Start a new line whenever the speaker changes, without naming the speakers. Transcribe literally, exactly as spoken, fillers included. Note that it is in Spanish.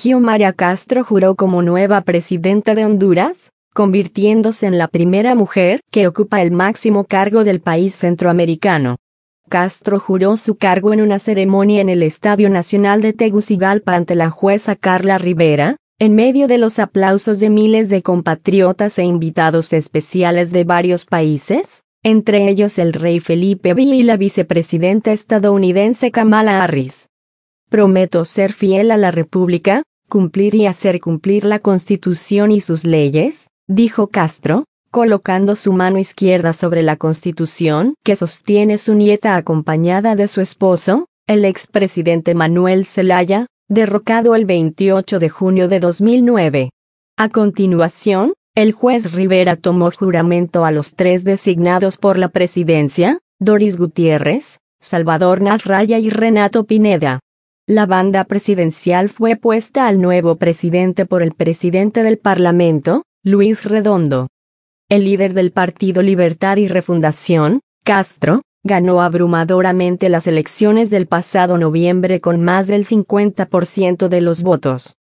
Xiomara Castro juró como nueva presidenta de Honduras, convirtiéndose en la primera mujer que ocupa el máximo cargo del país centroamericano. Castro juró su cargo en una ceremonia en el Estadio Nacional de Tegucigalpa ante la jueza Carla Rivera, en medio de los aplausos de miles de compatriotas e invitados especiales de varios países, entre ellos el rey Felipe segundo y la vicepresidenta estadounidense Kamala Harris. Prometo ser fiel a la República, cumplir y hacer cumplir la Constitución y sus leyes, dijo Castro, colocando su mano izquierda sobre la Constitución que sostiene su nieta acompañada de su esposo, el expresidente Manuel Zelaya, derrocado el veintiocho de junio de dos mil nueve. A continuación, el juez Rivera tomó juramento a los tres designados por la presidencia, Doris Gutiérrez, Salvador Nasralla y Renato Pineda. La banda presidencial fue puesta al nuevo presidente por el presidente del Parlamento, Luis Redondo. El líder del Partido Libertad y Refundación, Castro, ganó abrumadoramente las elecciones del pasado noviembre con más del cincuenta por ciento de los votos.